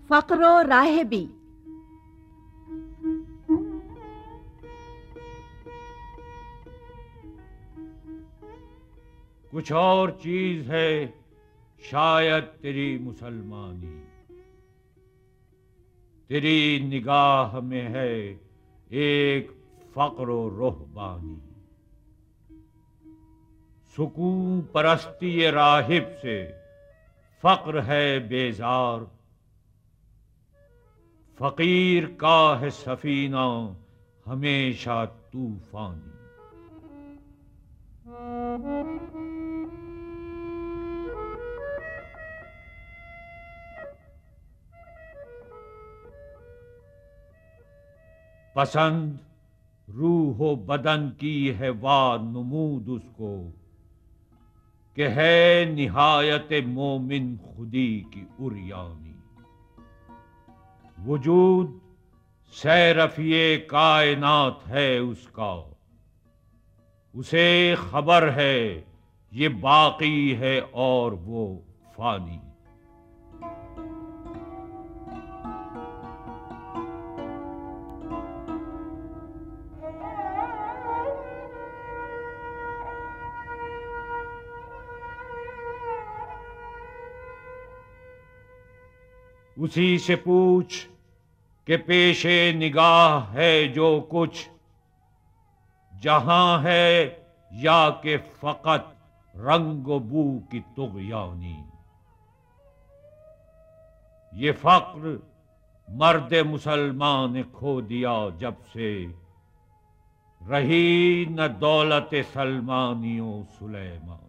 फ़क़्रो राहिबी। कुछ और चीज है शायद तेरी मुसलमानी, तेरी निगाह में है एक फ़क़्र रुहबानी। सुकून परस्ती राहिब से फ़क़्र है बेजार, फ़कीर का है सफीना हमेशा तूफानी। पसंद रूह बदन की है वाह नमूद उसको, कि है निहायत मोमिन खुदी की उरियानी। वजूद सैरफिए कायनात है उसका, उसे खबर है ये बाकी है और वो फानी। उसी से पूछ कि पेशे निगाह है जो कुछ जहां है, या कि फकत रंग बू की तुग़यानी। ये फ़क्र मर्द मुसलमान ने खो दिया जब से, रही न दौलत सलमानियों सुलेमान।